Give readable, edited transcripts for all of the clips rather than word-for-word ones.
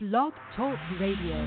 Blog Talk Radio.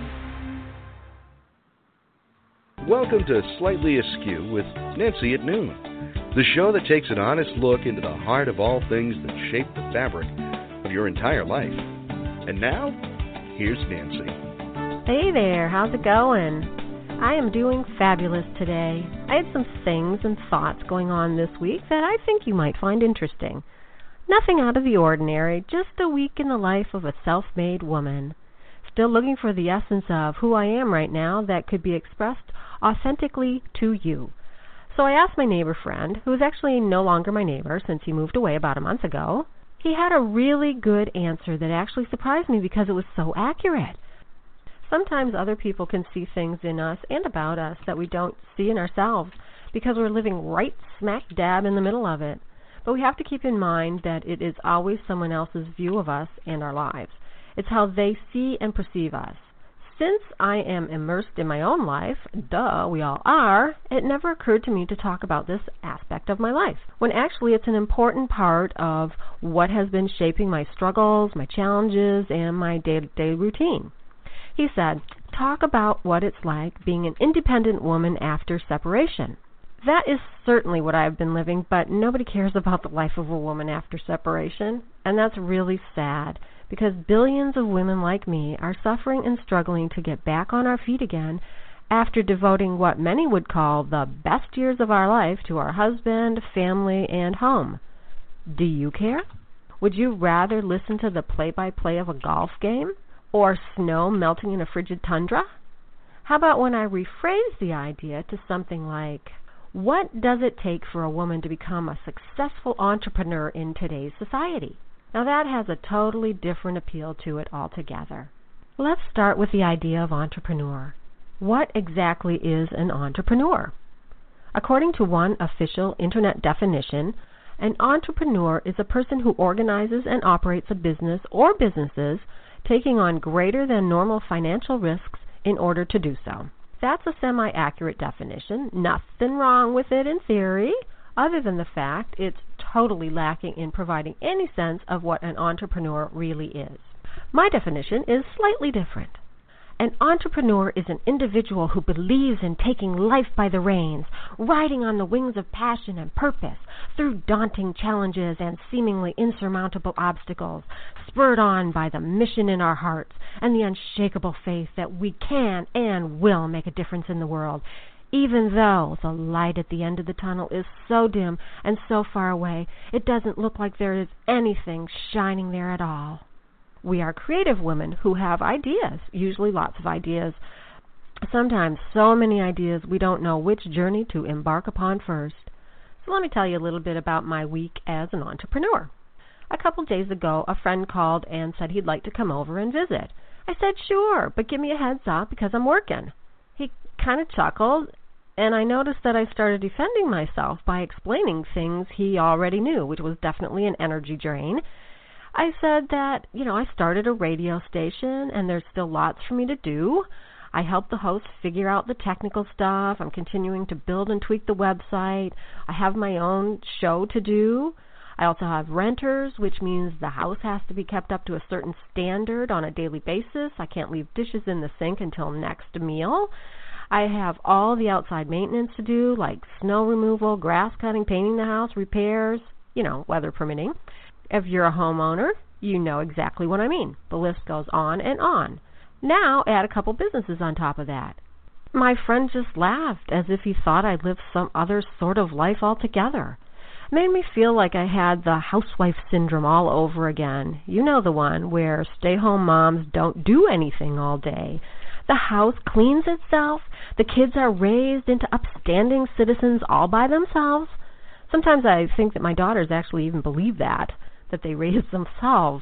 Welcome to Slightly Askew with Nancy at Noon, the show that takes an honest look into the heart of all things that shape the fabric of your entire life. And now, here's Nancy. Hey there, how's it going? I am doing fabulous today. I had some things and thoughts going on this week that I think you might find interesting. Nothing out of the ordinary, just a week in the life of a self-made woman. Still looking for the essence of who I am right now that could be expressed authentically to you. So I asked my neighbor friend, who is actually no longer my neighbor since he moved away about a month ago. He had a really good answer that actually surprised me because it was so accurate. Sometimes other people can see things in us and about us that we don't see in ourselves because we're living right smack dab in the middle of it. But we have to keep in mind that it is always someone else's view of us and our lives. It's how they see and perceive us. Since I am immersed in my own life, duh, we all are, it never occurred to me to talk about this aspect of my life, when actually it's an important part of what has been shaping my struggles, my challenges, and my day-to-day routine. He said, talk about what it's like being an independent woman after separation. That is certainly what I have been living, but nobody cares about the life of a woman after separation, and that's really sad, because billions of women like me are suffering and struggling to get back on our feet again after devoting what many would call the best years of our life to our husband, family, and home. Do you care? Would you rather listen to the play-by-play of a golf game or snow melting in a frigid tundra? How about when I rephrase the idea to something like, what does it take for a woman to become a successful entrepreneur in today's society? Now that has a totally different appeal to it altogether. Let's start with the idea of entrepreneur. What exactly is an entrepreneur? According to one official internet definition, an entrepreneur is a person who organizes and operates a business or businesses taking on greater than normal financial risks in order to do so. That's a semi-accurate definition. Nothing wrong with it in theory, other than the fact it's totally lacking in providing any sense of what an entrepreneur really is. My definition is slightly different. An entrepreneur is an individual who believes in taking life by the reins, riding on the wings of passion and purpose through daunting challenges and seemingly insurmountable obstacles, spurred on by the mission in our hearts and the unshakable faith that we can and will make a difference in the world, even though the light at the end of the tunnel is so dim and so far away, it doesn't look like there is anything shining there at all. We are creative women who have ideas, usually lots of ideas, sometimes so many ideas we don't know which journey to embark upon first. So let me tell you a little bit about my week as an entrepreneur. A couple days ago, a friend called and said he'd like to come over and visit. I said, sure, but give me a heads up because I'm working. He kind of chuckled, and I noticed that I started defending myself by explaining things he already knew, which was definitely an energy drain. I said that, I started a radio station and there's still lots for me to do. I help the host figure out the technical stuff. I'm continuing to build and tweak the website. I have my own show to do. I also have renters, which means the house has to be kept up to a certain standard on a daily basis. I can't leave dishes in the sink until next meal. I have all the outside maintenance to do, like snow removal, grass cutting, painting the house, repairs, weather permitting. If you're a homeowner, you know exactly what I mean. The list goes on and on. Now add a couple businesses on top of that. My friend just laughed as if he thought I lived some other sort of life altogether. It made me feel like I had the housewife syndrome all over again. You know the one where stay-home moms don't do anything all day. The house cleans itself. The kids are raised into upstanding citizens all by themselves. Sometimes I think that my daughters actually even believe that they raise themselves.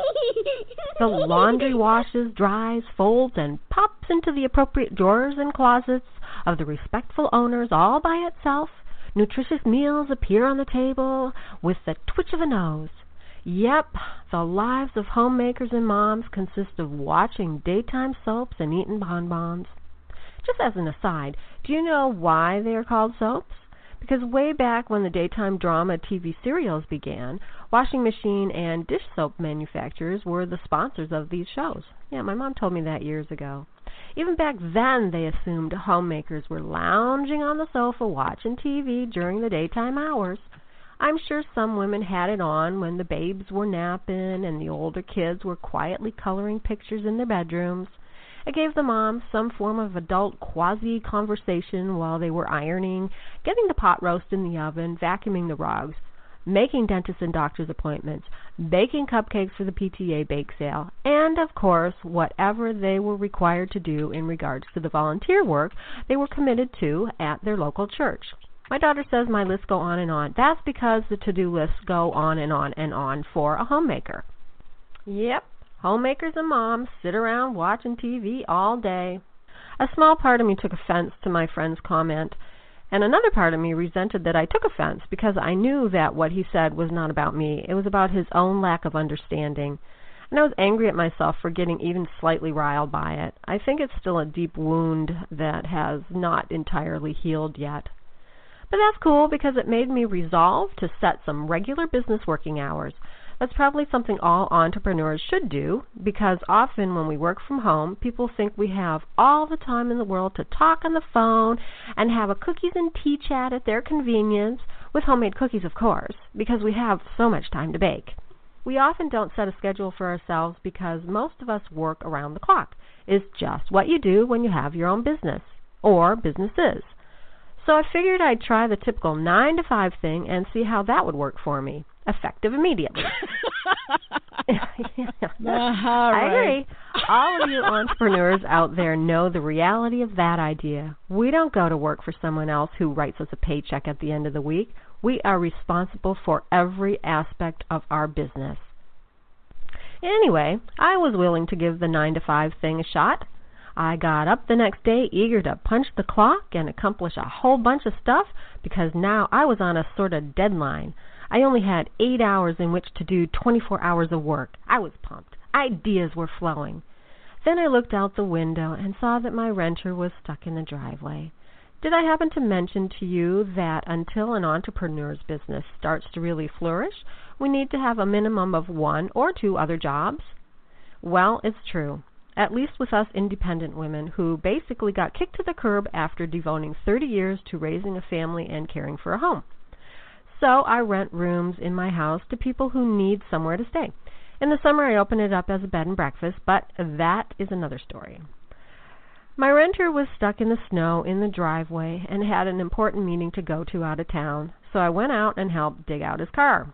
The laundry washes, dries, folds, and pops into the appropriate drawers and closets of the respectful owners all by itself. Nutritious meals appear on the table with the twitch of a nose. Yep, the lives of homemakers and moms consist of watching daytime soaps and eating bonbons. Just as an aside, do you know why they are called soaps? Because way back when the daytime drama TV serials began, washing machine and dish soap manufacturers were the sponsors of these shows. Yeah, my mom told me that years ago. Even back then, they assumed homemakers were lounging on the sofa watching TV during the daytime hours. I'm sure some women had it on when the babes were napping and the older kids were quietly coloring pictures in their bedrooms. It gave the moms some form of adult quasi-conversation while they were ironing, getting the pot roast in the oven, vacuuming the rugs, making dentist and doctor's appointments, baking cupcakes for the PTA bake sale, and, of course, whatever they were required to do in regards to the volunteer work they were committed to at their local church. My daughter says my lists go on and on. That's because the to-do lists go on and on and on for a homemaker. Yep. Homemakers and moms sit around watching TV all day. A small part of me took offense to my friend's comment, and another part of me resented that I took offense because I knew that what he said was not about me. It was about his own lack of understanding. And I was angry at myself for getting even slightly riled by it. I think it's still a deep wound that has not entirely healed yet. But that's cool because it made me resolve to set some regular business working hours. That's probably something all entrepreneurs should do, because often when we work from home, people think we have all the time in the world to talk on the phone and have a cookies and tea chat at their convenience, with homemade cookies, of course, because we have so much time to bake. We often don't set a schedule for ourselves because most of us work around the clock. It's just what you do when you have your own business, or businesses. So I figured I'd try the typical 9 to 5 thing and see how that would work for me. Effective immediately. I agree. All of you entrepreneurs out there know the reality of that idea. We don't go to work for someone else who writes us a paycheck at the end of the week. We are responsible for every aspect of our business. Anyway, I was willing to give the 9 to 5 thing a shot. I got up the next day eager to punch the clock and accomplish a whole bunch of stuff because now I was on a sort of deadline. I only had 8 hours in which to do 24 hours of work. I was pumped. Ideas were flowing. Then I looked out the window and saw that my renter was stuck in the driveway. Did I happen to mention to you that until an entrepreneur's business starts to really flourish, we need to have a minimum of 1 or 2 other jobs? Well, it's true. At least with us independent women who basically got kicked to the curb after devoting 30 years to raising a family and caring for a home. So I rent rooms in my house to people who need somewhere to stay. In the summer I open it up as a bed and breakfast, but that is another story. My renter was stuck in the snow in the driveway and had an important meeting to go to out of town, so I went out and helped dig out his car.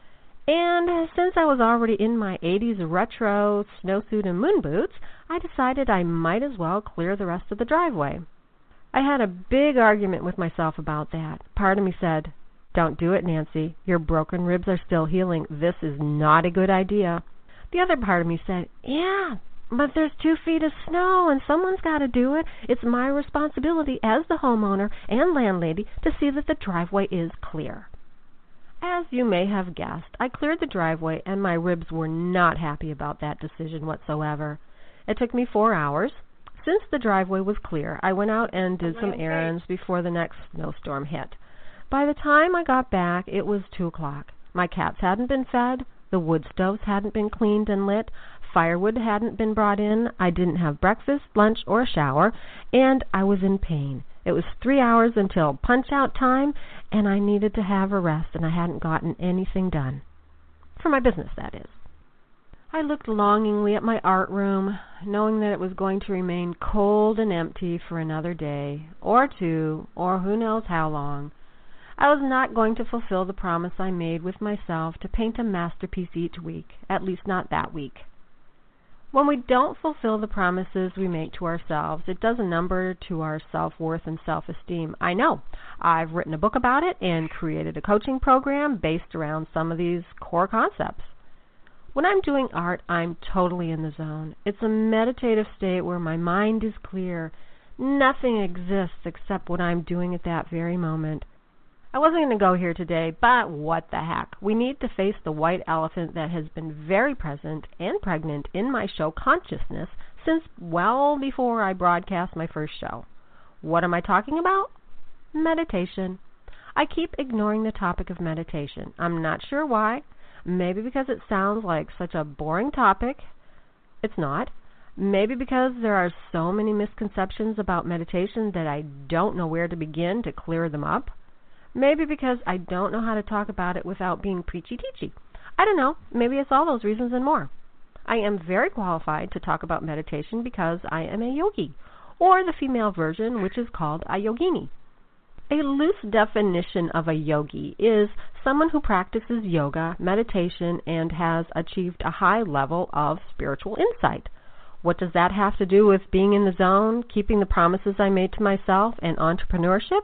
And since I was already in my 80s retro snowsuit and moon boots, I decided I might as well clear the rest of the driveway. I had a big argument with myself about that. Part of me said, "Don't do it, Nancy. Your broken ribs are still healing. This is not a good idea." The other part of me said, "Yeah, but there's 2 feet of snow and someone's got to do it. It's my responsibility as the homeowner and landlady to see that the driveway is clear." As you may have guessed, I cleared the driveway and my ribs were not happy about that decision whatsoever. It took me 4 hours. Since the driveway was clear, I went out and did some errands before the next snowstorm hit. By the time I got back, it was 2 o'clock. My cats hadn't been fed, the wood stoves hadn't been cleaned and lit, firewood hadn't been brought in, I didn't have breakfast, lunch, or a shower, and I was in pain. It was 3 hours until punch-out time, and I needed to have a rest, and I hadn't gotten anything done. For my business, that is. I looked longingly at my art room, knowing that it was going to remain cold and empty for another day, or 2, or who knows how long. I was not going to fulfill the promise I made with myself to paint a masterpiece each week, at least not that week. When we don't fulfill the promises we make to ourselves, it does a number to our self-worth and self-esteem. I know. I've written a book about it and created a coaching program based around some of these core concepts. When I'm doing art, I'm totally in the zone. It's a meditative state where my mind is clear. Nothing exists except what I'm doing at that very moment. I wasn't going to go here today, but what the heck. We need to face the white elephant that has been very present and pregnant in my show Consciousness since well before I broadcast my first show. What am I talking about? Meditation. I keep ignoring the topic of meditation. I'm not sure why. Maybe because it sounds like such a boring topic. It's not. Maybe because there are so many misconceptions about meditation that I don't know where to begin to clear them up. Maybe because I don't know how to talk about it without being preachy-teachy. I don't know. Maybe it's all those reasons and more. I am very qualified to talk about meditation because I am a yogi, or the female version, which is called a yogini. A loose definition of a yogi is someone who practices yoga, meditation, and has achieved a high level of spiritual insight. What does that have to do with being in the zone, keeping the promises I made to myself, and entrepreneurship?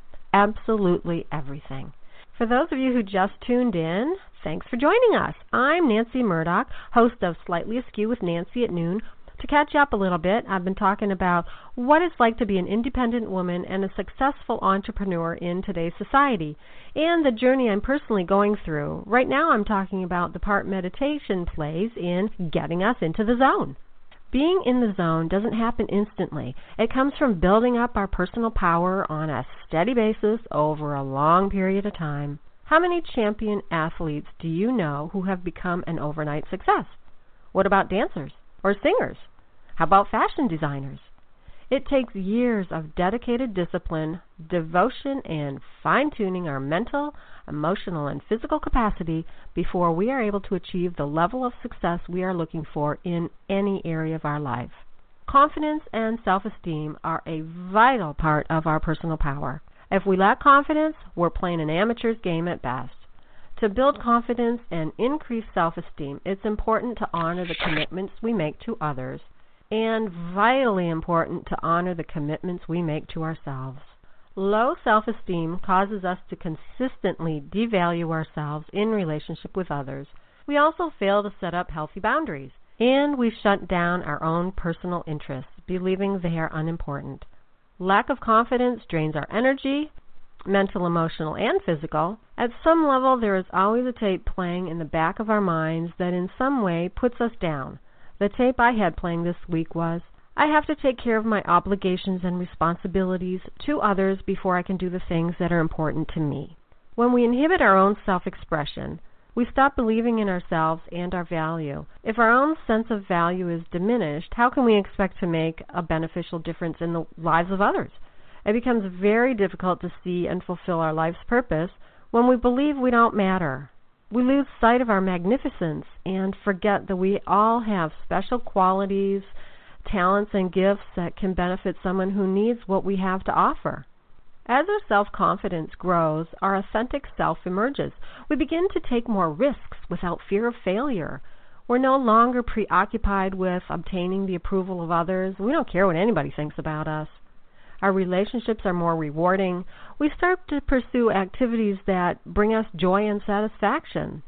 Absolutely everything. For those of you who just tuned in, thanks for joining us. I'm Nancy Murdoch, host of Slightly Askew with Nancy at Noon. To catch you up a little bit, I've been talking about what it's like to be an independent woman and a successful entrepreneur in today's society, and the journey I'm personally going through. Right now I'm talking about the part meditation plays in getting us into the zone. Being in the zone doesn't happen instantly. It comes from building up our personal power on a steady basis over a long period of time. How many champion athletes do you know who have become an overnight success? What about dancers or singers? How about fashion designers? It takes years of dedicated discipline, devotion, and fine-tuning our mental, emotional, and physical capacity before we are able to achieve the level of success we are looking for in any area of our life. Confidence and self-esteem are a vital part of our personal power. If we lack confidence, we're playing an amateur's game at best. To build confidence and increase self-esteem, it's important to honor the commitments we make to others, and vitally important to honor the commitments we make to ourselves. Low self-esteem causes us to consistently devalue ourselves in relationship with others. We also fail to set up healthy boundaries, and we shut down our own personal interests, believing they are unimportant. Lack of confidence drains our energy, mental, emotional, and physical. At some level, there is always a tape playing in the back of our minds that in some way puts us down. The tape I had playing this week was, I have to take care of my obligations and responsibilities to others before I can do the things that are important to me. When we inhibit our own self-expression, we stop believing in ourselves and our value. If our own sense of value is diminished, how can we expect to make a beneficial difference in the lives of others? It becomes very difficult to see and fulfill our life's purpose when we believe we don't matter. We lose sight of our magnificence and forget that we all have special qualities, talents, and gifts that can benefit someone who needs what we have to offer. As our self-confidence grows, our authentic self emerges. We begin to take more risks without fear of failure. We're no longer preoccupied with obtaining the approval of others. We don't care what anybody thinks about us. Our relationships are more rewarding. We start to pursue activities that bring us joy and satisfaction.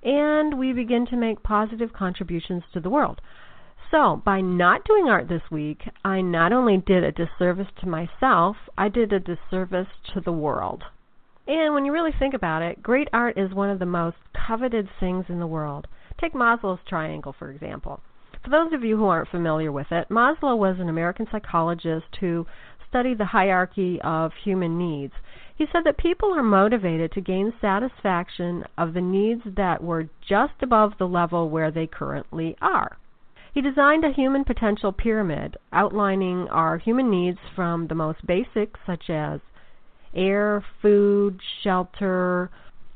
And we begin to make positive contributions to the world. So, by not doing art this week, I not only did a disservice to myself, I did a disservice to the world. And when you really think about it, great art is one of the most coveted things in the world. Take Maslow's triangle, for example. For those of you who aren't familiar with it, Maslow was an American psychologist who studied the hierarchy of human needs. He said that people are motivated to gain satisfaction of the needs that were just above the level where they currently are. He designed a human potential pyramid outlining our human needs from the most basic, such as air, food, shelter,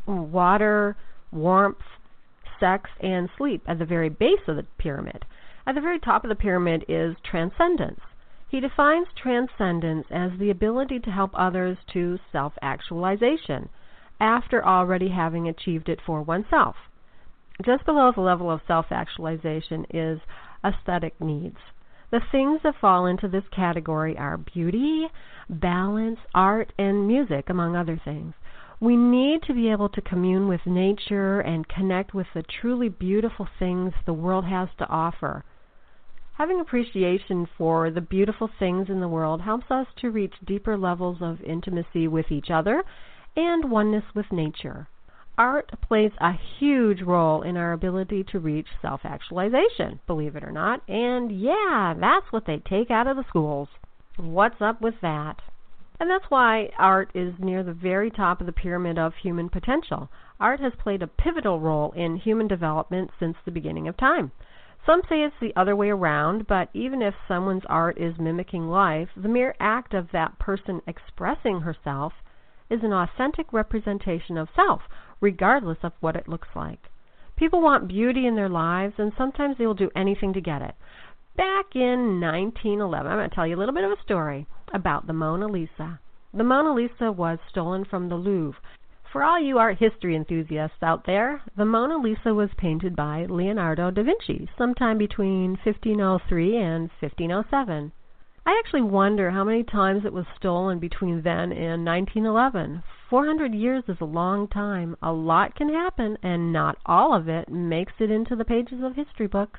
water, warmth, sex, and sleep at the very base of the pyramid. At the very top of the pyramid is transcendence. He defines transcendence as the ability to help others to self-actualization after already having achieved it for oneself. Just below the level of self-actualization is aesthetic needs. The things that fall into this category are beauty, balance, art, and music, among other things. We need to be able to commune with nature and connect with the truly beautiful things the world has to offer. Having appreciation for the beautiful things in the world helps us to reach deeper levels of intimacy with each other and oneness with nature. Art plays a huge role in our ability to reach self-actualization, believe it or not, and yeah, that's what they take out of the schools. What's up with that? And that's why art is near the very top of the pyramid of human potential. Art has played a pivotal role in human development since the beginning of time. Some say it's the other way around, but even if someone's art is mimicking life, the mere act of that person expressing herself is an authentic representation of self, regardless of what it looks like. People want beauty in their lives, and sometimes they will do anything to get it. Back in 1911, I'm going to tell you a little bit of a story about the Mona Lisa. The Mona Lisa was stolen from the Louvre. For all you art history enthusiasts out there, the Mona Lisa was painted by Leonardo da Vinci sometime between 1503 and 1507. I actually wonder how many times it was stolen between then and 1911. 400 years is a long time. A lot can happen, and not all of it makes it into the pages of history books.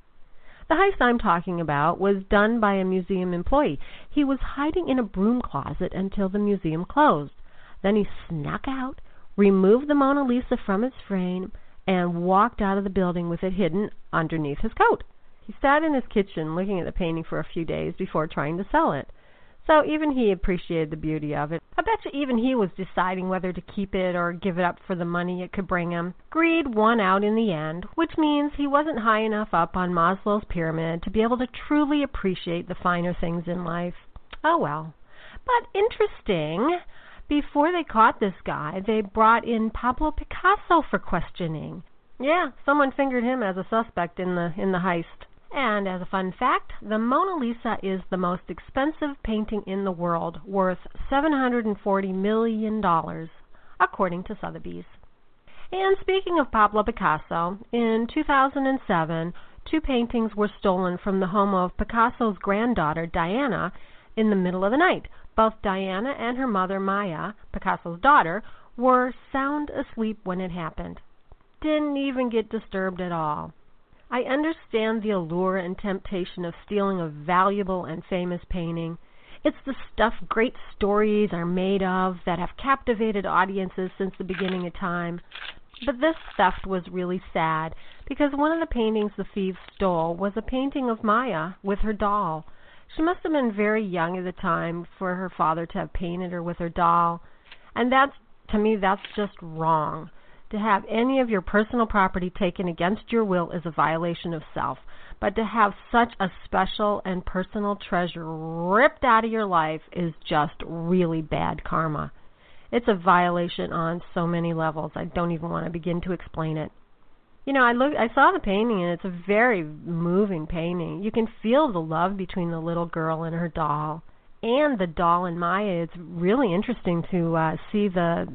The heist I'm talking about was done by a museum employee. He was hiding in a broom closet until the museum closed. Then he snuck out, removed the Mona Lisa from its frame, and walked out of the building with it hidden underneath his coat. He sat in his kitchen looking at the painting for a few days before trying to sell it. So even he appreciated the beauty of it. I bet you even he was deciding whether to keep it or give it up for the money it could bring him. Greed won out in the end, which means he wasn't high enough up on Maslow's pyramid to be able to truly appreciate the finer things in life. Oh well. But interesting, before they caught this guy, they brought in Pablo Picasso for questioning. Yeah, someone fingered him as a suspect in the heist. And as a fun fact, the Mona Lisa is the most expensive painting in the world, worth $740 million, according to Sotheby's. And speaking of Pablo Picasso, in 2007, 2 paintings were stolen from the home of Picasso's granddaughter, Diana, in the middle of the night. Both Diana and her mother, Maya, Picasso's daughter, were sound asleep when it happened. Didn't even get disturbed at all. I understand the allure and temptation of stealing a valuable and famous painting. It's the stuff great stories are made of that have captivated audiences since the beginning of time. But this theft was really sad, because one of the paintings the thieves stole was a painting of Maya with her doll. She must have been very young at the time for her father to have painted her with her doll. And to me, that's just wrong. To have any of your personal property taken against your will is a violation of self. But to have such a special and personal treasure ripped out of your life is just really bad karma. It's a violation on so many levels. I don't even want to begin to explain it. You know, I saw the painting, and it's a very moving painting. You can feel the love between the little girl and her doll, and the doll and Maya. It's really interesting to see the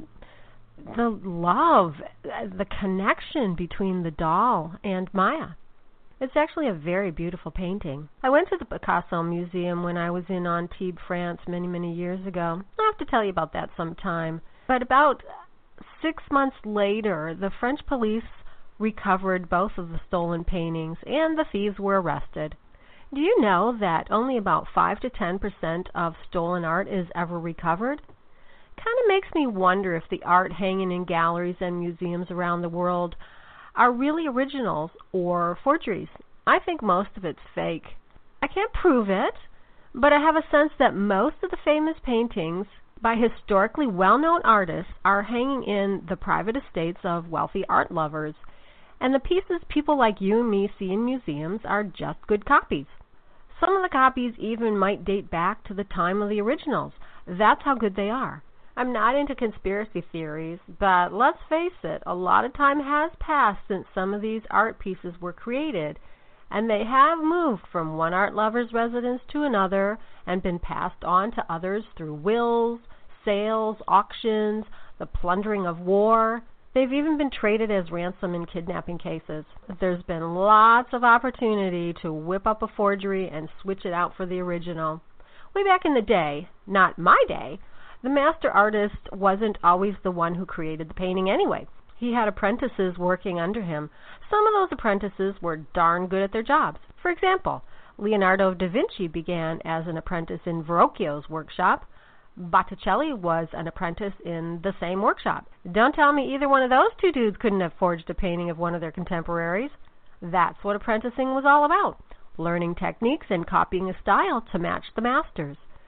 love, the connection between the doll and Maya. It's actually a very beautiful painting. I went to the Picasso Museum when I was in Antibes, France, many, many years ago. I'll have to tell you about that sometime. But about 6 months later, the French police recovered both of the stolen paintings, and the thieves were arrested. Do you know that only about 5 to 10% of stolen art is ever recovered? Kind of makes me wonder if the art hanging in galleries and museums around the world are really originals or forgeries. I think most of it's fake. I can't prove it, but I have a sense that most of the famous paintings by historically well-known artists are hanging in the private estates of wealthy art lovers, and the pieces people like you and me see in museums are just good copies. Some of the copies even might date back to the time of the originals. That's how good they are. I'm not into conspiracy theories, but let's face it, a lot of time has passed since some of these art pieces were created, and they have moved from one art lover's residence to another and been passed on to others through wills, sales, auctions, the plundering of war. They've even been traded as ransom in kidnapping cases. There's been lots of opportunity to whip up a forgery and switch it out for the original. Way back in the day, not my day, the master artist wasn't always the one who created the painting anyway. He had apprentices working under him. Some of those apprentices were darn good at their jobs. For example, Leonardo da Vinci began as an apprentice in Verrocchio's workshop. Botticelli was an apprentice in the same workshop. Don't tell me either one of those two dudes couldn't have forged a painting of one of their contemporaries. That's what apprenticing was all about, learning techniques and copying a style to match the masters.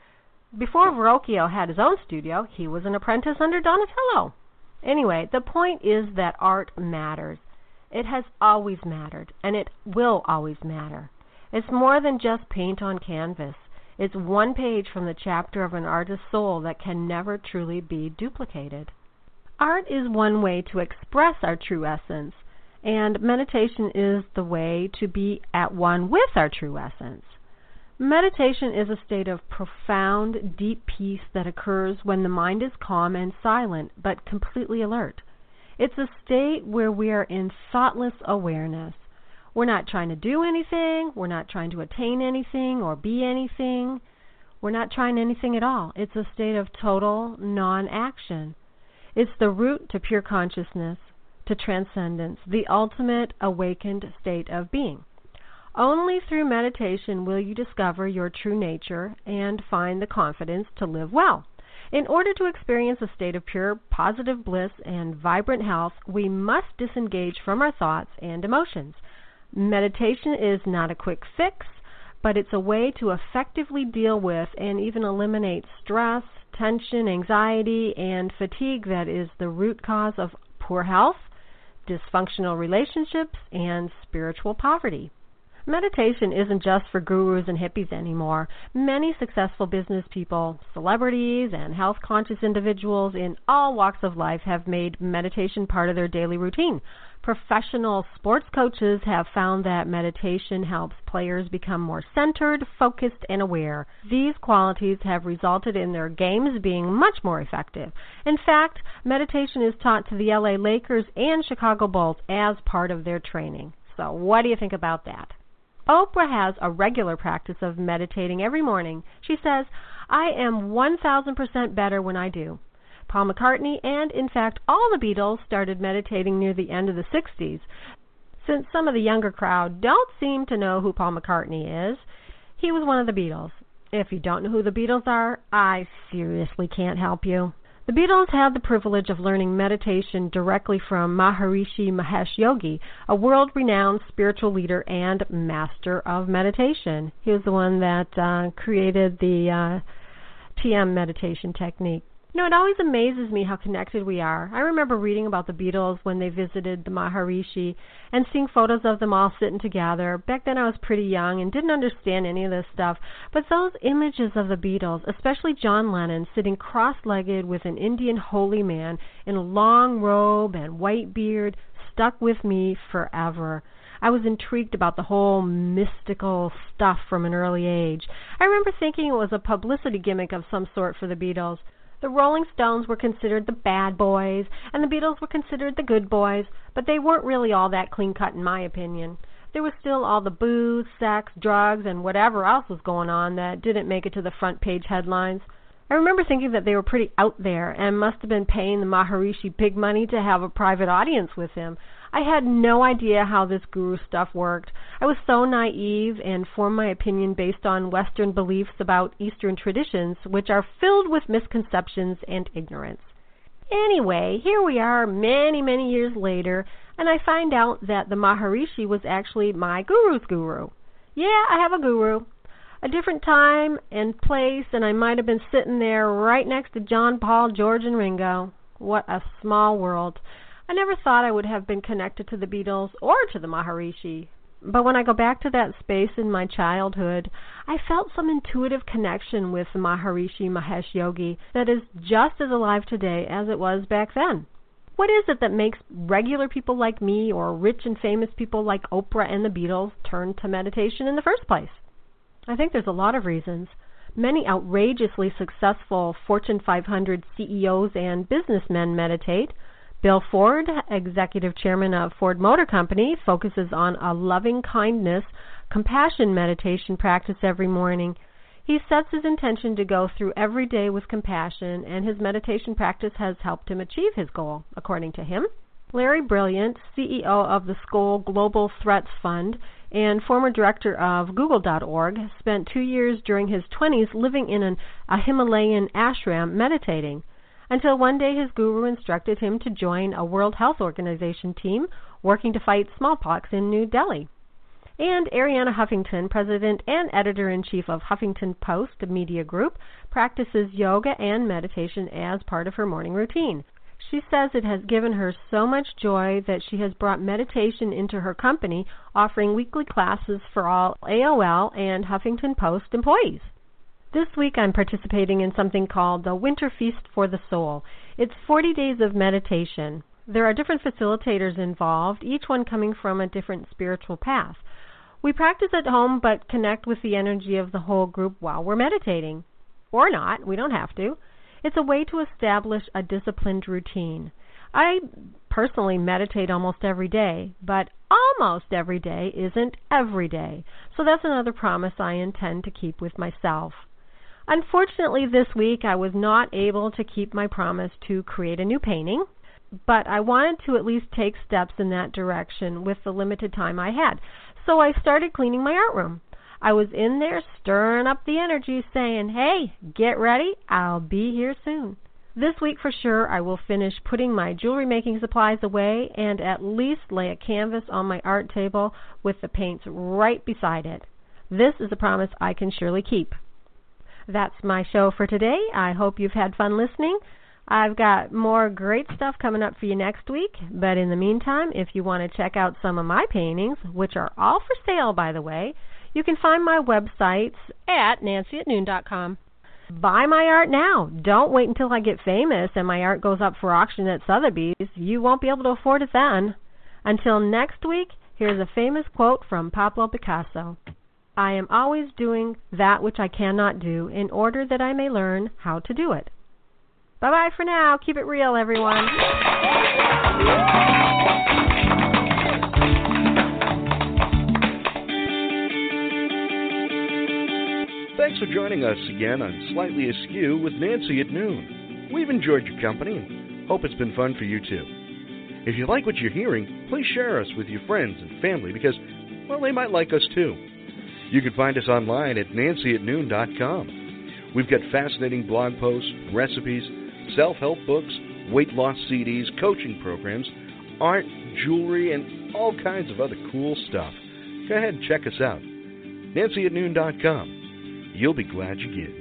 Before Verrocchio had his own studio, he was an apprentice under Donatello. Anyway, the point is that art matters. It has always mattered, and it will always matter. It's more than just paint on canvas. It's one page from the chapter of an artist's soul that can never truly be duplicated. Art is one way to express our true essence, and meditation is the way to be at one with our true essence. Meditation is a state of profound, deep peace that occurs when the mind is calm and silent, but completely alert. It's a state where we are in thoughtless awareness. We're not trying to do anything. We're not trying to attain anything or be anything. We're not trying anything at all. It's a state of total non-action. It's the route to pure consciousness, to transcendence, the ultimate awakened state of being. Only through meditation will you discover your true nature and find the confidence to live well. In order to experience a state of pure, positive bliss and vibrant health, we must disengage from our thoughts and emotions. Meditation is not a quick fix, but it's a way to effectively deal with and even eliminate stress, tension, anxiety, and fatigue that is the root cause of poor health, dysfunctional relationships, and spiritual poverty. Meditation isn't just for gurus and hippies anymore. Many successful business people, celebrities, and health-conscious individuals in all walks of life have made meditation part of their daily routine. Professional sports coaches have found that meditation helps players become more centered, focused, and aware. These qualities have resulted in their games being much more effective. In fact, meditation is taught to the LA Lakers and Chicago Bulls as part of their training. So what do you think about that? Oprah has a regular practice of meditating every morning. She says, "I am 1,000% better when I do." Paul McCartney and, in fact, all the Beatles started meditating near the end of the 60s. Since some of the younger crowd don't seem to know who Paul McCartney is, he was one of the Beatles. If you don't know who the Beatles are, I seriously can't help you. The Beatles had the privilege of learning meditation directly from Maharishi Mahesh Yogi, a world-renowned spiritual leader and master of meditation. He was the one that created the TM meditation technique. You know, it always amazes me how connected we are. I remember reading about the Beatles when they visited the Maharishi and seeing photos of them all sitting together. Back then I was pretty young and didn't understand any of this stuff, but those images of the Beatles, especially John Lennon sitting cross-legged with an Indian holy man in a long robe and white beard, stuck with me forever. I was intrigued about the whole mystical stuff from an early age. I remember thinking it was a publicity gimmick of some sort for the Beatles. The Rolling Stones were considered the bad boys, and the Beatles were considered the good boys, but they weren't really all that clean-cut in my opinion. There was still all the booze, sex, drugs, and whatever else was going on that didn't make it to the front page headlines. I remember thinking that they were pretty out there and must have been paying the Maharishi big money to have a private audience with him. I had no idea how this guru stuff worked. I was so naive and formed my opinion based on Western beliefs about Eastern traditions, which are filled with misconceptions and ignorance. Anyway, here we are many, many years later, and I find out that the Maharishi was actually my guru's guru. Yeah, I have a guru. A different time and place, and I might have been sitting there right next to John, Paul, George, and Ringo. What a small world. I never thought I would have been connected to the Beatles or to the Maharishi. But when I go back to that space in my childhood, I felt some intuitive connection with the Maharishi Mahesh Yogi that is just as alive today as it was back then. What is it that makes regular people like me or rich and famous people like Oprah and the Beatles turn to meditation in the first place? I think there's a lot of reasons. Many outrageously successful Fortune 500 CEOs and businessmen meditate. Bill Ford, executive chairman of Ford Motor Company, focuses on a loving kindness, compassion meditation practice every morning. He sets his intention to go through every day with compassion, and his meditation practice has helped him achieve his goal, according to him. Larry Brilliant, CEO of the Skoll Global Threats Fund and former director of Google.org, spent 2 years during his 20s living in a Himalayan ashram meditating, until one day his guru instructed him to join a World Health Organization team working to fight smallpox in New Delhi. And Arianna Huffington, president and editor-in-chief of Huffington Post Media Group, practices yoga and meditation as part of her morning routine. She says it has given her so much joy that she has brought meditation into her company, offering weekly classes for all AOL and Huffington Post employees. This week I'm participating in something called the Winter Feast for the Soul. It's 40 days of meditation. There are different facilitators involved, each one coming from a different spiritual path. We practice at home but connect with the energy of the whole group while we're meditating. Or not, we don't have to. It's a way to establish a disciplined routine. I personally meditate almost every day, but almost every day isn't every day. So that's another promise I intend to keep with myself. Unfortunately, this week I was not able to keep my promise to create a new painting, but I wanted to at least take steps in that direction with the limited time I had. So I started cleaning my art room. I was in there stirring up the energy, saying, hey, get ready, I'll be here soon. This week for sure I will finish putting my jewelry making supplies away and at least lay a canvas on my art table with the paints right beside it. This is a promise I can surely keep. That's my show for today. I hope you've had fun listening. I've got more great stuff coming up for you next week, but in the meantime, if you want to check out some of my paintings, which are all for sale, by the way, you can find my websites at nancyatnoon.com. Buy my art now. Don't wait until I get famous and my art goes up for auction at Sotheby's. You won't be able to afford it then. Until next week, here's a famous quote from Pablo Picasso. I am always doing that which I cannot do in order that I may learn how to do it. Bye-bye for now. Keep it real, everyone. Thanks for joining us again on Slightly Askew with Nancy at Noon. We've enjoyed your company and hope it's been fun for you too. If you like what you're hearing, please share us with your friends and family because, well, they might like us too. You can find us online at nancyatnoon.com. We've got fascinating blog posts, recipes, self-help books, weight loss CDs, coaching programs, art, jewelry, and all kinds of other cool stuff. Go ahead and check us out. nancyatnoon.com. You'll be glad you did.